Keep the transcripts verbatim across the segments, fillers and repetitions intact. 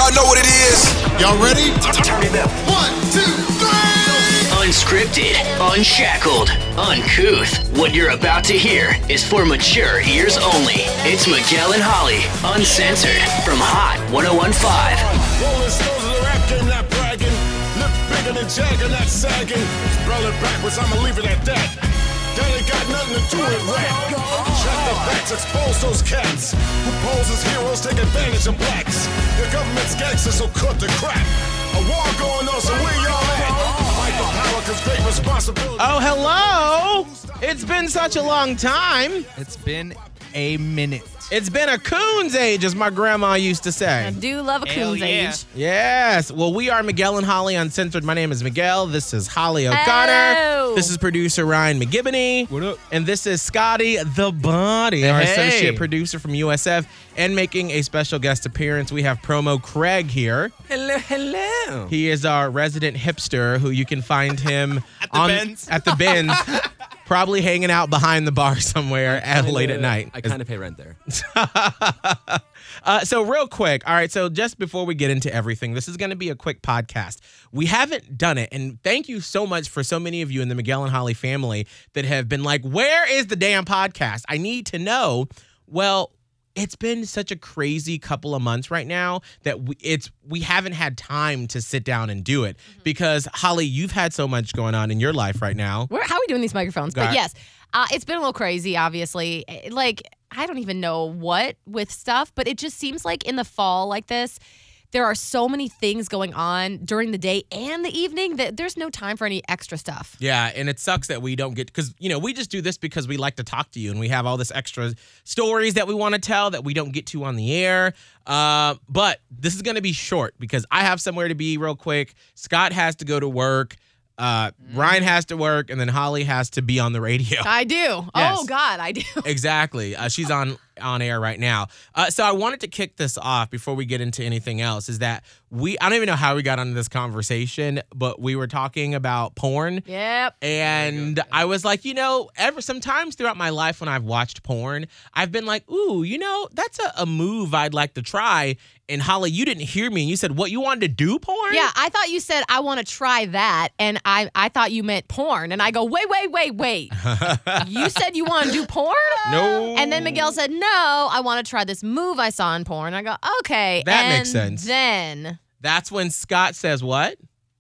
y'all know what it is. Y'all ready? Turn it up. One, two, three. Unscripted, unshackled, uncouth. What you're about to hear is for mature ears only. It's Miguel and Holly, uncensored, from Hot one oh one point five. Rolling stones of the rap game, not bragging. Look bigger than Jagger, not sagging. Spelling backwards, I'ma leave it at that. That ain't got nothing to do with rap. Shut the backs, expose those cats who pose as heroes, take advantage of blacks. The government's gangsters, so cut the crap. A war going on, so where y'all at? Fight for power, cause great responsibility. Oh, hello. It's been such a long time. It's been a minute. It's been a coon's age, as my grandma used to say. I do love a Hell coon's yeah. age. Yes. Well, we are Miguel and Holly Uncensored. My name is Miguel. This is Holly O'Connor. Hello. This is producer Ryan McGibbony. What up? And this is Scotty the Body, our Hey. associate producer from U S F. And making a special guest appearance, we have Promo Craig here. Hello, hello. He is our resident hipster who you can find him At the on, Benz. at the Benz, probably hanging out behind the bar somewhere at late at night. I kind of pay rent there. uh, so real quick, all right, so just before we get into everything, this is going to be a quick podcast. We haven't done it, and thank you so much for so many of you in the Miguel and Holly family that have been like, where is the damn podcast? I need to know. Well, it's been such a crazy couple of months right now that we, it's we haven't had time to sit down and do it because, Holly, you've had so much going on in your life right now. We're, how are we doing these microphones? Got But it. yes, uh, it's been a little crazy, obviously. Eh, Like, I don't even know what with stuff, but it just seems like in the fall like this, there are so many things going on during the day and the evening that there's no time for any extra stuff. Yeah, and it sucks that we don't get, because, you know, we just do this because we like to talk to you and we have all this extra stories that we want to tell that we don't get to on the air. Uh, but this is going to be short because I have somewhere to be real quick. Scott has to go to work. Uh, Ryan has to work, and then Holly has to be on the radio. I do. Yes. Oh, God, I do. Exactly. Uh, she's on on air right now. Uh, so I wanted to kick this off before we get into anything else. Is that we? I don't even know how we got into this conversation, but we were talking about porn. Yep. And I was like, you know, ever sometimes throughout my life when I've watched porn, I've been like, ooh, you know, that's a, a move I'd like to try. And Holly, you didn't hear me. And you said, what, you wanted to do porn? Yeah, I thought you said, I want to try that. And I, I thought you meant porn. And I go, wait, wait, wait, wait. You said you want to do porn? No. And then Miguel said, no, I want to try this move I saw in porn. I go, okay. That and makes sense. Then That's when Scott says what?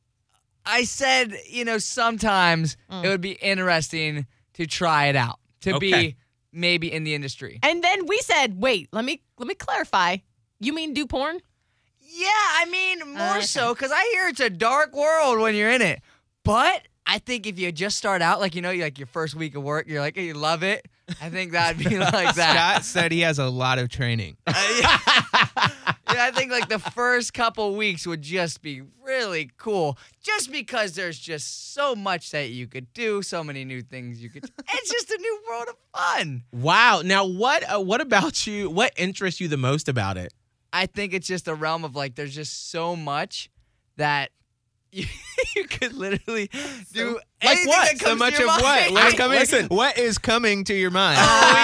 I said, you know, sometimes Mm. it would be interesting to try it out, to Okay. be maybe in the industry. And then we said, wait, let me let me clarify. You mean do porn? Yeah, I mean, more Okay. so, because I hear it's a dark world when you're in it. But I think if you just start out, like, you know, like your first week of work, you're like, you love it. I think that'd be like that. Scott said he has a lot of training. Uh, yeah. Yeah, I think like the first couple weeks would just be really cool, just because there's just so much that you could do, so many new things you could. It's just a new world of fun. Wow. Now, what uh, what about you? What interests you the most about it? I think it's just a realm of like, there's just so much that you, you could literally do. Like anything what? that So comes much to of your what? mind. What's I- coming? listen. What is coming to your mind?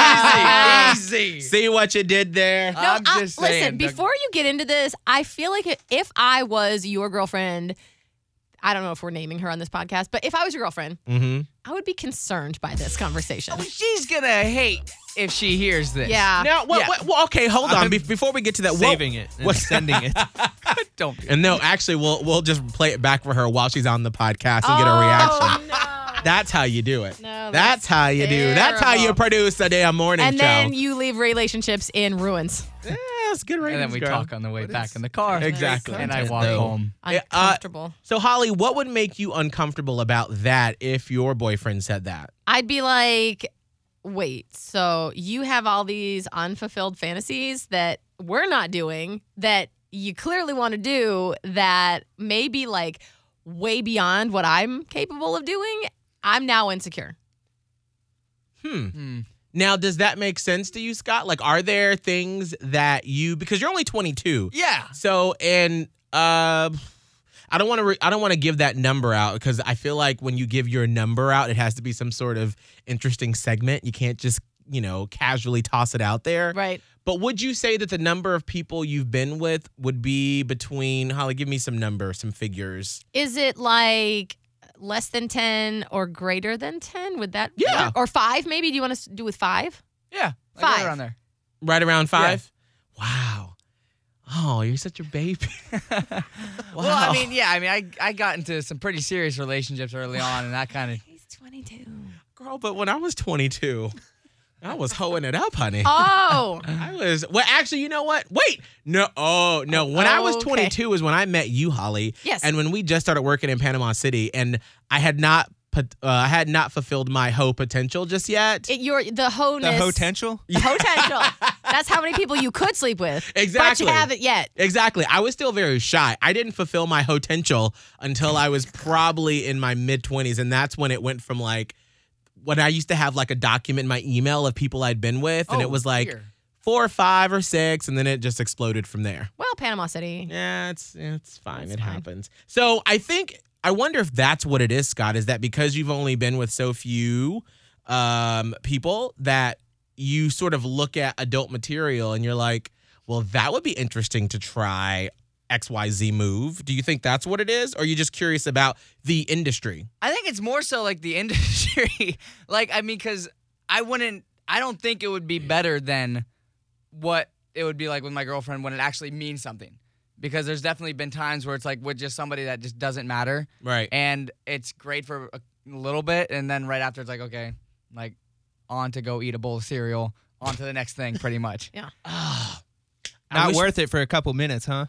Oh, easy, easy. See what you did there? No, I'm I- just listen, saying, Doug. before you get into this, I feel like if I was your girlfriend, I don't know if we're naming her on this podcast, but if I was your girlfriend, Mm-hmm. I would be concerned by this conversation. She's gonna hate if she hears this. Yeah. Now, what, Yeah. what, well, okay, hold on. I'm Be- before we get to that, what- Saving it and what- sending it. Don't. Be. And no, actually, we'll we'll just play it back for her while she's on the podcast and get her reaction. no. That's how you do it. No, that's, that's how you do. That's how you terrible. produce a damn morning And show. then you leave relationships in ruins. yeah, it's good And ratings, then we girl. talk on the way back in the car. Exactly. And I Content, walk though. home. Yeah, uh, Uncomfortable. So, Holly, what would make you uncomfortable about that if your boyfriend said that? I'd be like, wait, so you have all these unfulfilled fantasies that we're not doing that you clearly want to do that may be like way beyond what I'm capable of doing. I'm now insecure. Hmm. Hmm. Now, does that make sense to you, Scott? Like, are there things that you, because you're only twenty-two. Yeah. So, and uh, I don't want to. Re- I don't want to give that number out because I feel like when you give your number out, it has to be some sort of interesting segment. You can't just, you know, casually toss it out there. Right. But would you say that the number of people you've been with would be between, Holly, give me some numbers, some figures. Is it like less than ten or greater than ten? Would that Yeah. work? Or five maybe? Do you want to do with five? Yeah, like Five. right around there. Right around five? Wow. Oh, you're such a baby. Wow. Well, I mean, yeah, I mean, I I got into some pretty serious relationships early on, and that kind of. He's twenty-two. Girl, but when I was twenty-two, I was hoeing it up, honey. Oh. I was, well, actually, you know what? Wait. No, oh, no. When I was Okay. twenty-two is when I met you, Holly. Yes. And when we just started working in Panama City, and I had not put, uh, I had not fulfilled my hoe potential just yet. It, you're the ho-ness. The potential? The potential. That's how many people you could sleep with. Exactly. But you haven't yet. Exactly. I was still very shy. I didn't fulfill my potential until I was probably in my mid twenties. And that's when it went from like, when I used to have like a document in my email of people I'd been with, and Oh, it was like dear. four or five or six, and then it just exploded from there. Well, Panama City. Yeah, it's it's fine. It's it fine. happens. So I think I wonder if that's what it is, Scott. Is that because you've only been with so few um, people that you sort of look at adult material and you're like, well, that would be interesting to try X Y Z move. Do you think that's what it is, or are you just curious about the industry? I think it's more so like the industry. Like, I mean, because I wouldn't, I don't think it would be better than what it would be like with my girlfriend when it actually means something. Because there's definitely been times where it's like with just somebody that just doesn't matter. Right. And it's great for a little bit. And then right after it's like, okay, like on to go eat a bowl of cereal, on to the next thing pretty much. Yeah. I Not wish- worth it for a couple minutes, huh?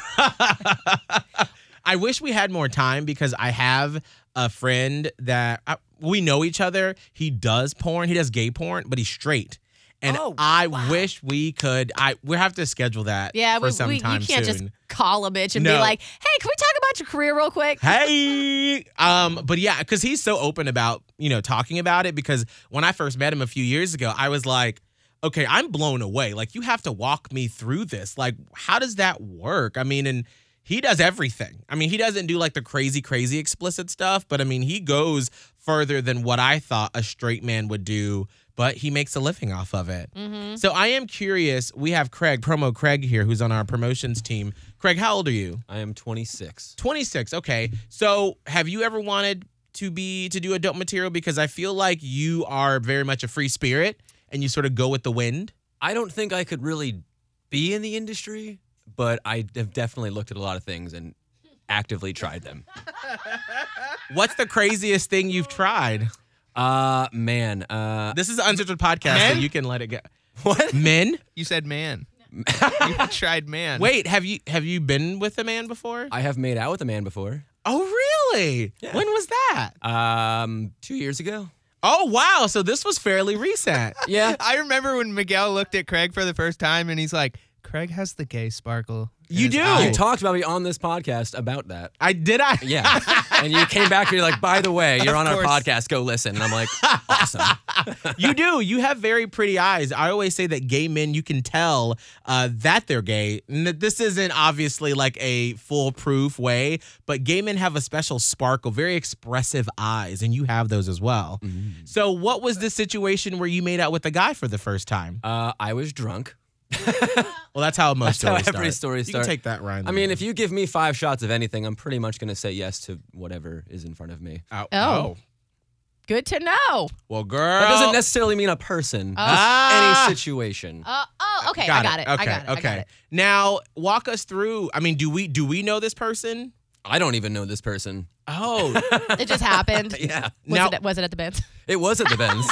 I wish we had more time because I have a friend that I, we know each other. He does porn. He does gay porn, but he's straight. And Oh, I wish we could. I we have to schedule that. Yeah, for we, some we, you time can't soon. just call a bitch and No. be like, hey, can we talk about your career real quick? Hey, um, but yeah, because he's so open about you know talking about it. Because when I first met him a few years ago, I was like, okay, I'm blown away. Like you have to walk me through this. Like, how does that work? I mean, and he does everything. I mean, he doesn't do like the crazy, crazy explicit stuff, but I mean, he goes further than what I thought a straight man would do. But he makes a living off of it. Mm-hmm. So I am curious. We have Craig, promo Craig here, who's on our promotions team. Craig, how old are you? I am twenty-six. twenty-six. Okay. So have you ever wanted to be to do adult material? Because I feel like you are very much a free spirit and you sort of go with the wind. I don't think I could really be in the industry, but I have definitely looked at a lot of things and actively tried them. What's the craziest thing you've tried? Uh, man. Uh, This is an uncensored podcast, Men? so you can let it go. what? Men? You said man. You tried man. Wait, have you have you been with a man before? I have made out with a man before. Oh, really? Yeah. When was that? Um, two years ago. Oh, wow. So this was fairly recent. Yeah. I remember when Miguel looked at Craig for the first time and he's like, Craig has the gay sparkle. in You his do. eye." You talked about me on this podcast about that. I did. I Yeah. And you came back and you're like, by the way, you're on our course. podcast. Go listen. And I'm like, awesome. You do. You have very pretty eyes. I always say that gay men, you can tell uh, that they're gay. N- This isn't obviously like a foolproof way, but gay men have a special sparkle, very expressive eyes, and you have those as well. So, what was the situation where you made out with a guy for the first time? Uh, I was drunk. Well, that's how most That's how stories every start. story You starts. can take that, Ryan. I mean, if you give me five shots of anything, I'm pretty much going to say yes to whatever is in front of me. oh, Oh. Good to know. well, girl, That doesn't necessarily mean a person, just Ah. any situation. Uh, oh, okay. Got I got it. Okay, I got it. okay. I got it. Now, walk us through. I mean, do we do we know this person? I don't even know this person. Oh, It just happened. Yeah. Was, Now- it, was it at the Benz? It was at the Benz.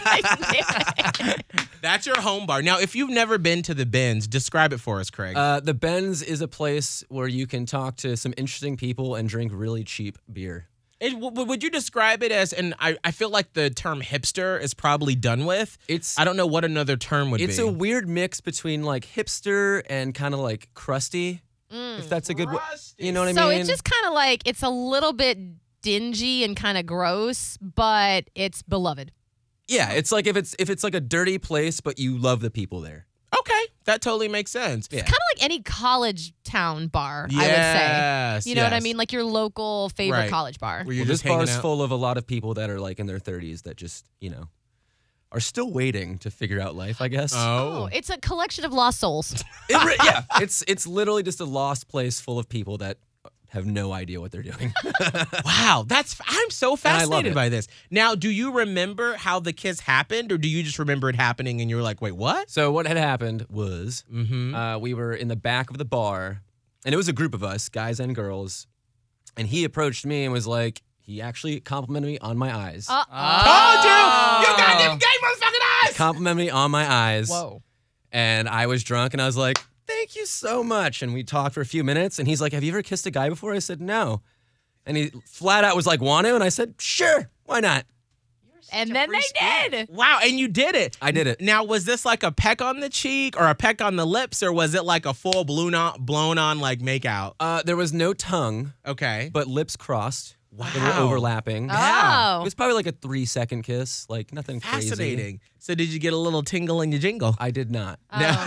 that's your home bar. Now, if you've never been to the Benz, describe it for us, Craig. uh, the Benz is a place where you can talk to some interesting people and drink really cheap beer. It, w- would you describe it as, and I, I feel like the term hipster is probably done with. It's I don't know what another term would it's be. a weird mix between like hipster and kind of like crusty. If that's a good, w- you know what I so mean? it's just kind of like it's a little bit dingy and kind of gross, but it's beloved. yeah, it's like if it's if it's like a dirty place, but you love the people there. Okay, that totally makes sense. Yeah. Kind of like any college town bar, I would Yes, say. You know what I yes. mean? Like your local favorite Right. college bar. Where you're Well, this just hanging bar's out. full of a lot of people that are like in their thirties that just you know are still waiting to figure out life, I guess. Oh, it's a collection of lost souls. It re- yeah, it's it's literally just a lost place full of people that have no idea what they're doing. Wow, that's I'm so I love fascinated it. by this. Now, do you remember how the kiss happened, or do you just remember it happening and you're like, wait, what? So what had happened was Mm-hmm. uh, we were in the back of the bar, and it was a group of us, guys and girls, and he approached me and was like, he actually complimented me on my eyes. Uh, Told you, you got them gay motherfucking eyes. Complimented me on my eyes. Whoa. And I was drunk, and I was like, thank you so much. And we talked for a few minutes, and he's like, have you ever kissed a guy before? I said, no. And he flat out was like, want to? And I said, sure, why not? And then they did. Wow, and you did it. I did it. Now, was this like a peck on the cheek or a peck on the lips, or was it like a full blown on, blown on like make out? Uh, there was no tongue, Okay. but lips crossed. They were Wow. overlapping. Yeah. It was probably like a three second kiss, like nothing crazy. Fascinating. So, did you get a little tingle in your jingle? I did not.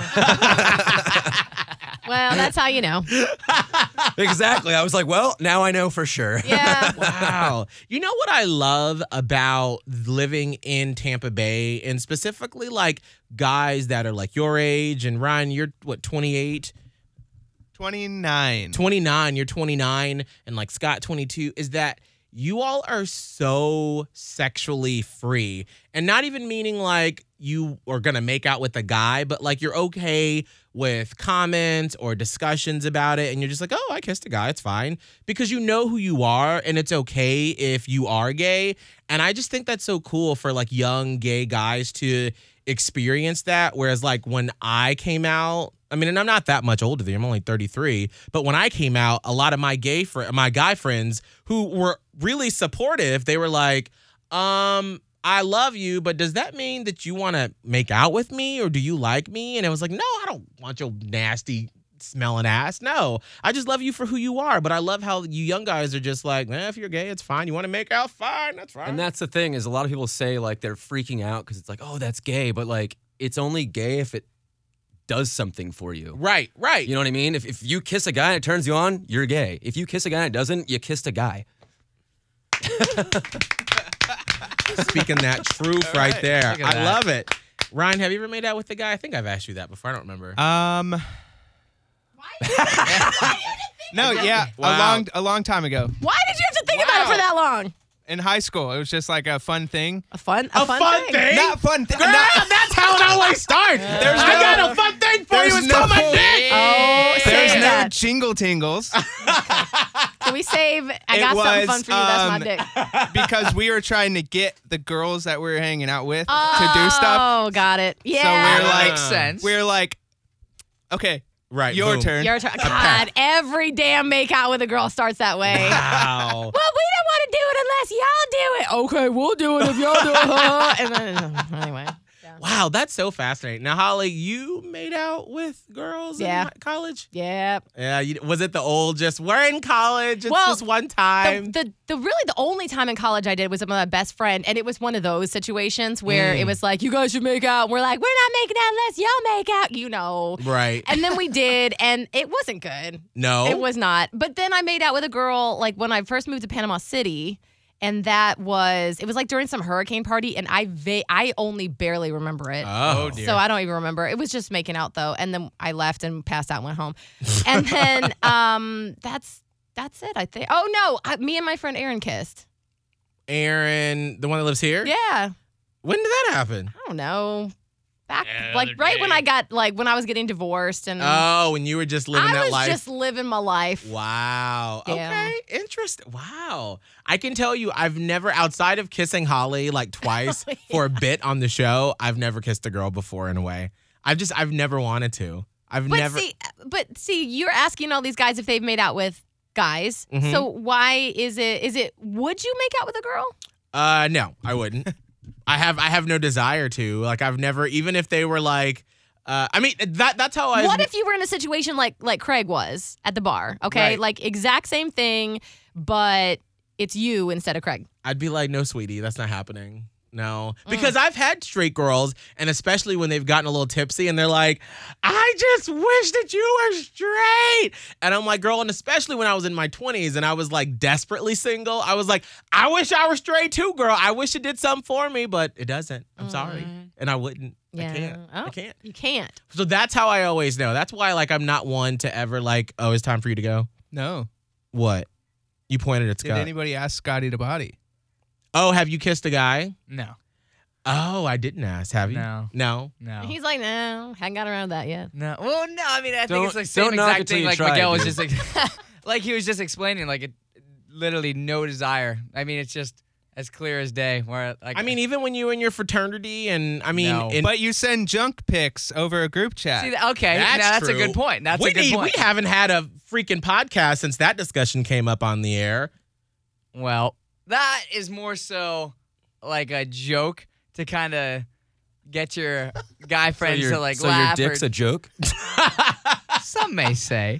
Well, that's how you know. Exactly. I was like, well, now I know for sure. Yeah. Wow. You know what I love about living in Tampa Bay, and specifically like guys that are like your age, and Ryan, you're what, twenty-eight? twenty-nine. twenty-nine, you're twenty-nine, and like Scott, twenty-two, is that you all are so sexually free. And not even meaning like you are going to make out with a guy, but like you're okay with comments or discussions about it. And you're just like, oh, I kissed a guy. It's fine. Because you know who you are, and it's okay if you are gay. And I just think that's so cool for like young gay guys to experience that. Whereas like when I came out, I mean, and I'm not that much older than you. I'm only thirty-three. But when I came out, a lot of my gay fr- my guy friends who were really supportive, they were like, um, I love you, but does that mean that you want to make out with me, or do you like me? And I was like, no, I don't want your nasty smelling ass. No, I just love you for who you are. But I love how you young guys are just like, eh, if you're gay, it's fine. You want to make out? Fine, that's fine. And that's the thing is a lot of people say like they're freaking out because it's like, oh, that's gay. But like, it's only gay if it does something for you. Right, right. You know what I mean? If, if you kiss a guy and it turns you on, you're gay. If you kiss a guy and it doesn't, you kissed a guy. Speaking that truth right, there. Look at I that. love it. Ryan, have you ever made out with a guy? I think I've asked you that before. I don't remember. Um. No, yeah, Wow. a long, a long time ago Why did you have to think about it for that long? in high school. It was just like a fun thing. A fun, a, a fun, fun thing. thing? Not fun thing. Girl, that's how it always starts. There's I no- got a fun thing for you. there's It's no- called my dick. Oh, There's say no that. jingle tingles Can we save? I It got something was, fun for you. That's my um, dick. because we were trying to get the girls that we were hanging out with to do stuff. Oh, got it. Yeah. we're That like- makes sense. We're like, okay, Right. your boom. turn. Your turn. God, every damn make out with a girl starts that way. Wow. Well, we don't want to do it unless y'all do it. Okay, we'll do it if y'all do it. And then, anyway. Yeah. Wow, that's so fascinating. Now, Holly, you made out with girls Yeah. in hi- college? Yeah. Yeah. You, was it the old just, we're in college, it's Well, just one The, time? the the really the only time in college I did was with my best friend, and it was one of those situations where Mm. it was like, you guys should make out. And we're like, we're not making out unless y'all make out, you know. Right. And then we did, and it wasn't good. No. It was not. But then I made out with a girl like when I first moved to Panama City, and that was it was like during some hurricane party, and I va- I only barely remember it. Oh, dear. So I don't even remember. It was just making out though, and then I left and passed out and went home. And then um that's that's it, I think. Oh no, I, me and my friend Aaron kissed. Aaron, the one that lives here? Yeah. When did that happen? I don't know. Back Yeah, like they're right when gay. I got like when I was getting divorced and Oh, when you were just living I that was life? just living my life. Wow. Yeah. Okay. Interesting. Wow. I can tell you, I've never, outside of kissing Holly like twice Oh, yeah. for a bit on the show, I've never kissed a girl before in a way. I've just, I've never wanted to. I've But never. see, but see, you're asking all these guys if they've made out with guys. Mhm. So why is it? Is it? Would you make out with a girl? Uh, no, I wouldn't. I have, I have no desire to. Like, I've never, even if they were like, uh, I mean, that that's how I. What if you were in a situation like like Craig was at the bar? Okay, Right. like exact same thing, but it's you instead of Craig. I'd be like, no, sweetie, that's not happening. No, because I've had straight girls, and especially when they've gotten a little tipsy, and they're like, "I just wish that you were straight," and I'm like, "Girl," and especially when I was in my twenties and I was like desperately single, I was like, "I wish I were straight too, girl. I wish it did something for me, but it doesn't. I'm sorry, and I wouldn't. Yeah. I can't. Oh, I can't. You can't. So that's how I always know. That's why, like, I'm not one to ever like, "Oh, it's time for you to go." No. What? You pointed at Did Scott. anybody ask Scotty to body? Oh, have you kissed a guy? No. Oh, I didn't ask. Have you? No. No. No. He's like, no, hadn't got around that yet. No. Well, no. I mean, I think Don't- it's like same don't knock exact it till thing. you Like try it, Miguel was dude. just like, like he was just explaining. Like it, literally no desire. I mean, it's just as clear as day. Where like, I mean, even when you were in your fraternity, and I mean, No. in, But you send junk pics over a group chat. see, that, okay, that's now that's true. a good point. That's Whitney, a good point. we haven't had a freaking podcast since that discussion came up on the air. Well, that is more so like a joke to kind of get your guy So friends your, to like so laugh. your dick's or, a joke? some may say.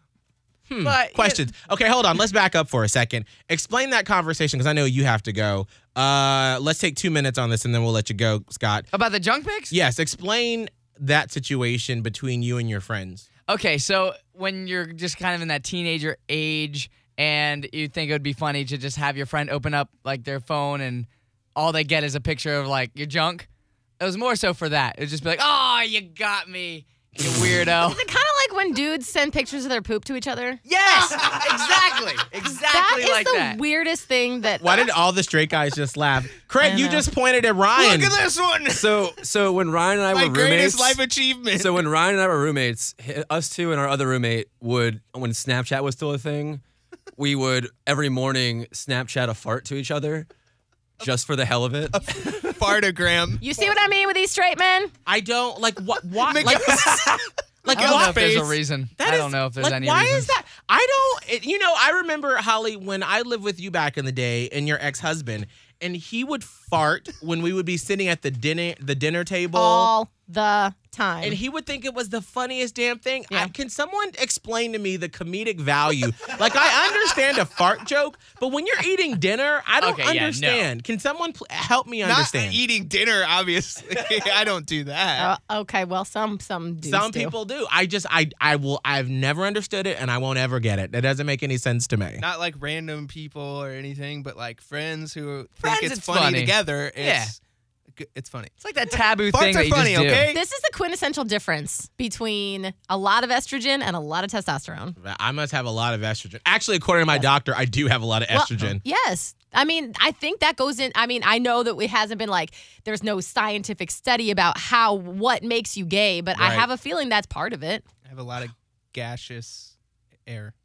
Hmm. But Questions. Okay, hold on. Let's back up for a second. Explain that conversation because I know you have to go. Uh, let's take two minutes on this and then we'll let you go, Scott. About the junk pics? Yes, explain that situation between you and your friends. Okay, so when you're just kind of in that teenager age and you think it would be funny to just have your friend open up like their phone and all they get is a picture of like your junk, it was more so for that. It would just be like, "Oh, you got me, you weirdo." Is it kind of like when dudes send pictures of their poop to each other? Yes, exactly, That exactly is like the that. weirdest thing that. Why did all the straight guys just laugh? Craig, I you know. just pointed at Ryan. Look at this one. So so when Ryan and I My were greatest roommates, life achievement. so when Ryan and I were roommates, hi- us two and our other roommate would, when Snapchat was still a thing, we would every morning Snapchat a fart to each other, just for the hell of it. Fartogram. You see what I mean with these straight men? I don't like what what like Miguel- like I don't know what if there's a face? reason. That I is- don't know if there's like, any why reason. is that? I don't. It, you know, I remember Holly when I lived with you back in the day, and your ex-husband, and he would fart when we would be sitting at the dinner the dinner table. All the time. And he would think it was the funniest damn thing. Yeah. I, can someone explain to me the comedic value? Like, I understand a fart joke, but when you're eating dinner, I don't Okay, yeah, no. understand. Can someone pl- help me Not understand? eating dinner, obviously. I don't do that. Uh, okay, well, some some dudes Some do. people do. I just, I, I will, I've never understood it, and I won't ever get it. It doesn't make any sense to me. Not like random people or anything, but like friends who Friends, think it's, it's funny, funny. together. It's, Yeah. g- it's funny. It's like that taboo Farts thing are that you funny, just do. okay? This is the quintessential difference between a lot of estrogen and a lot of testosterone. I must have a lot of estrogen. Actually, according to my doctor, I do have a lot of Well, estrogen. yes. I mean, I think that goes in. I mean, I know that it hasn't been like, there's no scientific study about how, what makes you gay, but I Right. have a feeling that's part of it. I have a lot of gaseous air.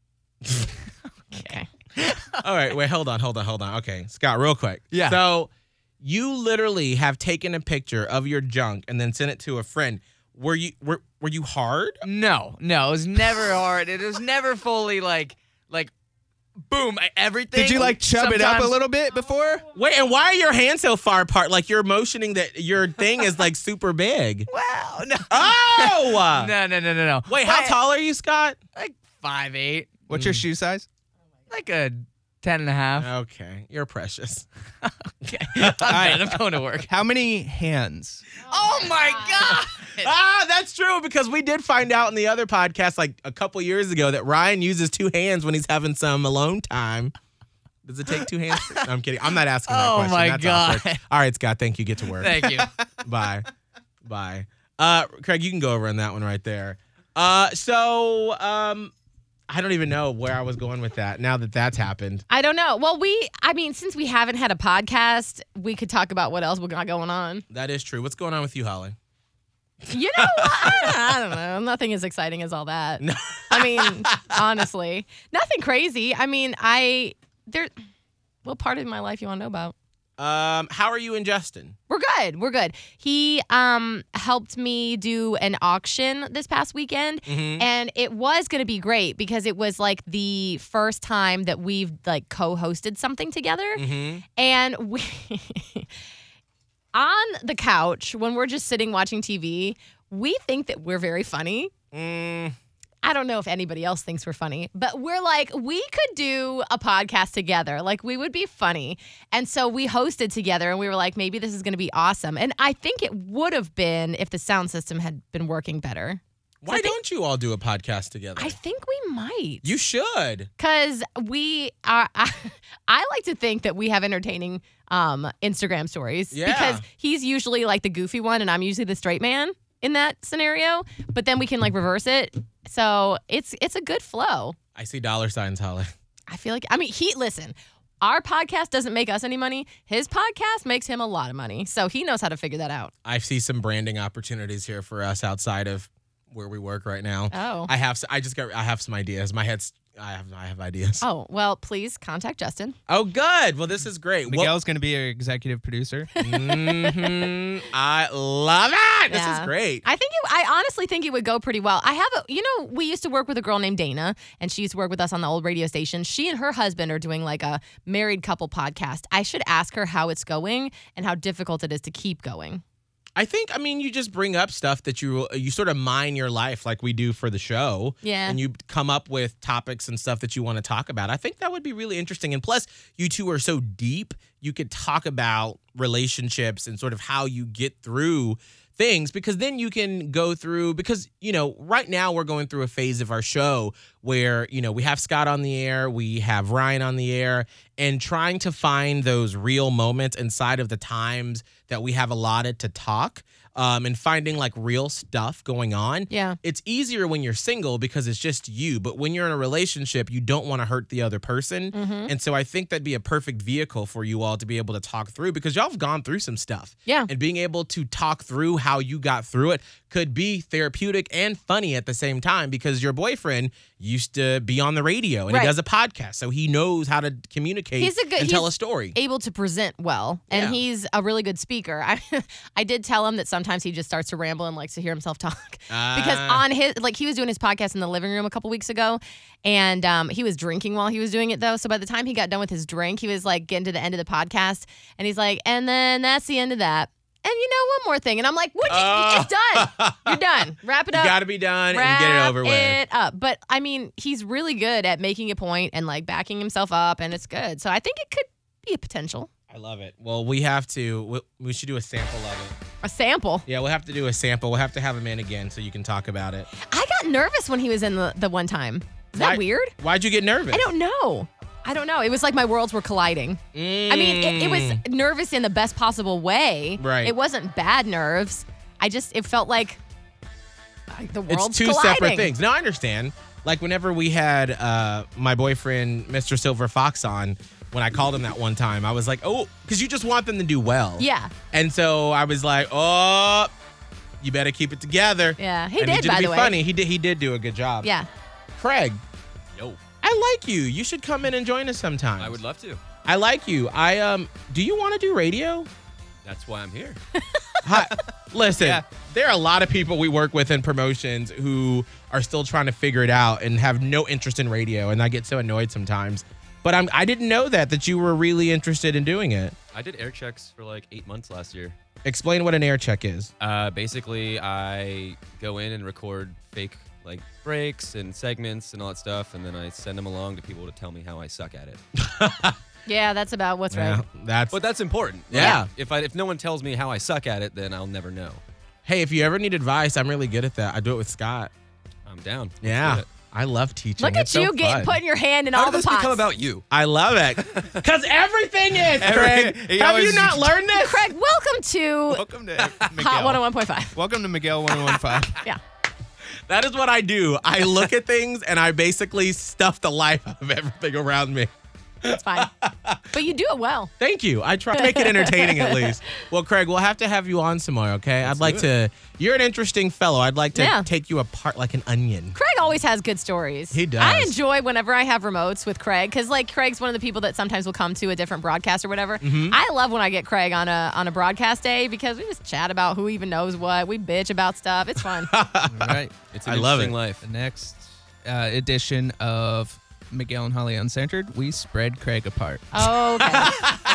Okay. All right, wait, hold on, hold on, hold on. Okay, Scott, real quick. Yeah. So you literally have taken a picture of your junk and then sent it to a friend. Were you were were you hard? No, no, it was never hard. It was never fully like, like, boom, I- everything. Did you like chub it up a Sometimes- little bit before? Wait, and why are your hands so far apart? Like you're motioning that your thing is like super big. Wow, no, Oh! no, no, no, no, no. Wait, how But, tall are you, Scott? Like five eight, What's your shoe size? like a ten and a half. Okay, you're precious. Okay, I'm done. I'm going to work. How many hands? Oh my god! Ah, that's true because we did find out in the other podcast like a couple years ago that Ryan uses two hands when he's having some alone time. Does it take two hands? No, I'm kidding. I'm not asking that Oh question. my That's God. awkward. All right, Scott, thank you. Get to work. Thank you. Bye. Bye. Uh, Craig, you can go over on that one right there. Uh, so um, I don't even know where I was going with that now that that's happened. I don't know. Well, we, I mean, since we haven't had a podcast, we could talk about what else we got going on. That is true. What's going on with you, Holly? You know, I, I don't know. Nothing as exciting as all that. No. I mean, honestly, nothing crazy. I mean, I, there, what part of my life you want to know about? Um, how are you and Justin? We're good. We're good. He um helped me do an auction this past weekend, Mhm. and it was going to be great because it was like the first time that we've like co-hosted something together, Mm-hmm. and we on the couch when we're just sitting watching T V, we think that we're very funny. Mm, I don't know if anybody else thinks we're funny, but we're like, we could do a podcast together. Like, we would be funny. And so we hosted together and we were like, maybe this is going to be awesome. And I think it would have been if the sound system had been working better. Why I think- don't you all do a podcast together? I think we might. You should. Because we are, I, I like to think that we have entertaining um, Instagram stories. Yeah. Because he's usually like the goofy one and I'm usually the straight man in that scenario. But then we can like reverse it. So it's it's a good flow. I see dollar signs, Holly. I feel like, I mean, he, listen, our podcast doesn't make us any money. His podcast makes him a lot of money. So he knows how to figure that out. I see some branding opportunities here for us outside of where we work right now. Oh. I have, I just got, I have some ideas. My head's, I have, I have ideas. Oh, well, please contact Justin. Oh, good. Well, this is great. Miguel's going to be our executive producer. hmm I love it. This Yeah. is great. I think it, I honestly think it would go pretty well. I have a, you know, we used to work with a girl named Dana, and she used to work with us on the old radio station. She and her husband are doing like a married couple podcast. I should ask her how it's going and how difficult it is to keep going. I think, I mean, you just bring up stuff that you you sort of mine your life like we do for the show. Yeah. And you come up with topics and stuff that you want to talk about. I think that would be really interesting. And plus, you two are so deep, you could talk about relationships and sort of how you get through things, because then you can go through, because, you know, right now we're going through a phase of our show where, you know, we have Scott on the air, we have Ryan on the air, and trying to find those real moments inside of the times that we have allotted to talk, um, and finding like real stuff going on. Yeah. It's easier when you're single because it's just you, but when you're in a relationship, you don't want to hurt the other person. And so I think that'd be a perfect vehicle for you all to be able to talk through, because y'all have gone through some stuff. Yeah. And being able to talk through how you got through it could be therapeutic and funny at the same time, because your boyfriend used to be on the radio and Right. he does a podcast, so he knows how to communicate He's a good- and tell a he's story. Able to present well, and Yeah. he's a really good speaker. I, I did tell him that sometimes he just starts to ramble and likes to hear himself talk. Because Ah. on his, like, he was doing his podcast in the living room a couple weeks ago, and um, he was drinking while he was doing it, though. So by the time he got done with his drink, he was like getting to the end of the podcast, and he's like, and then that's the end of that. And you know, one more thing, and I'm like, what? Oh. It's done. You're done. Wrap it You up. got to be done Wrap and get it over with. it up. But I mean, he's really good at making a point and like backing himself up, and it's good. So I think it could be a potential. I love it. Well, we have to, we, we should do a sample of it. A sample. Yeah, we'll have to do a sample. We'll have to have him in again so you can talk about it. I got nervous when he was in the, the one time. Is Why- that weird? Why'd you get nervous? I don't know. I don't know. It was like my worlds were colliding. I mean, it, it was nervous in the best possible way. Right. It wasn't bad nerves. I just, it felt like like the world's It's two colliding. separate things. No, I understand. Like whenever we had uh, my boyfriend, Mister Silver Fox, on, when I called him that one time, I was like, oh, because you just want them to do well. Yeah. And so I was like, oh, you better keep it together. Yeah. He I did, need you by to be the way. funny. He did. He did do a good job. Yeah. Craig, Yo, I like you. You should come in and join us sometime. I would love to. I like you. I um. Do you want to do radio? That's why I'm here. Hi, listen, Yeah. there are a lot of people we work with in promotions who are still trying to figure it out and have no interest in radio, and I get so annoyed sometimes. But I'm I didn't know that that you were really interested in doing it. I did air checks for like eight months last year. Explain what an air check is. Uh, basically, I go in and record fake like breaks and segments and all that stuff, and then I send them along to people to tell me how I suck at it. Yeah, that's about what's Yeah, right. that's. But that's important. Yeah. Like, if I if no one tells me how I suck at it, then I'll never know. Hey, if you ever need advice, I'm really good at that. I do it with Scott. I'm down. Let's Yeah, do it. I love teaching. Look at It's so you getting fun. putting your hand in How all did the this pots. become about you? I love it because everything is. Craig, he have always- you not learned this? Craig, welcome to Welcome to Miguel. Hot one oh one point five. Welcome to Miguel one oh one five. Yeah. That is what I do. I look at things and I basically stuff the life out of everything around me. It's fine. But you do it well. Thank you. I try to make it entertaining at least. Well, Craig, we'll have to have you on some more, okay? I'd like to. You're an interesting fellow. I'd like to Yeah. take you apart like an onion. Craig always has good stories. He does. I enjoy whenever I have remotes with Craig because, like, Craig's one of the people that sometimes will come to a different broadcast or whatever. Mm-hmm. I love when I get Craig on a on a broadcast day because we just chat about who even knows what. We bitch about stuff. It's fun. All right. It's an I love interesting it. life. The next uh, edition of Miguel and Holly Uncensored, we spread Craig apart. Okay.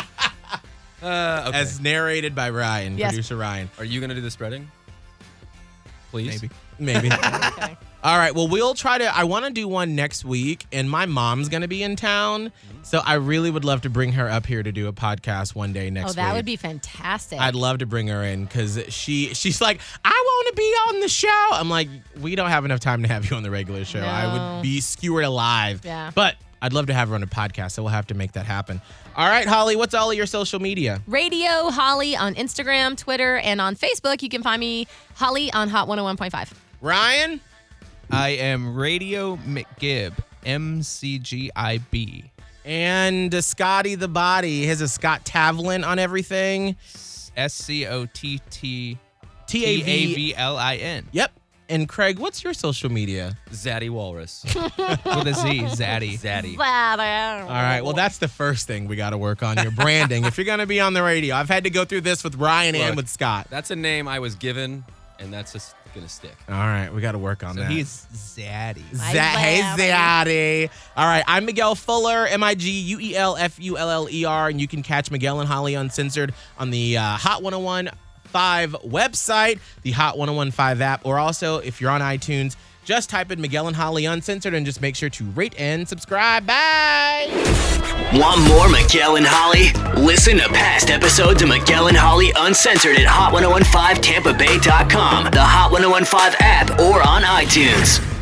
Uh, okay. As narrated by Ryan, Yes. producer Ryan. Are you gonna do the spreading? Please. Maybe. Maybe. Okay. All right. Well, we'll try to. I want to do one next week, and my mom's going to be in town. So I really would love to bring her up here to do a podcast one day next Oh, week. that would be fantastic. I'd love to bring her in because she she's like, I want to be on the show. I'm like, we don't have enough time to have you on the regular show. I No. would be skewered alive. Yeah. But I'd love to have her on a podcast, so we'll have to make that happen. All right, Holly, what's all of your social media? Radio Holly on Instagram, Twitter, and on Facebook. You can find me, Holly, on Hot one oh one point five. Ryan? I am Radio McGib, M C G I B. And uh, Scotty the Body. He has a Scott Tavlin on everything. S C O T T T A V. V L I N. Yep. And Craig, what's your social media? Zaddy Walrus. With a Z, Zaddy. Zaddy. All right. Well, that's the first thing we got to work on, your branding. If you're going to be on the radio, I've had to go through this with Ryan and Look. with Scott. That's a name I was given, and that's just gonna stick. All right. We got to work on So that. he's Zaddy. Z- hey, Zaddy. All right. I'm Miguel Fuller, M I G U E L F U L L E R, and you can catch Miguel and Holly Uncensored on the uh, Hot one oh one point five website, the Hot one oh one point five app, or also if you're on iTunes, just type in Miguel and Holly Uncensored and just make sure to rate and subscribe. Bye. Want more Miguel and Holly? Listen to past episodes of Miguel and Holly Uncensored at hot ten fifteen tampa bay dot com, the Hot ten fifteen app, or on iTunes.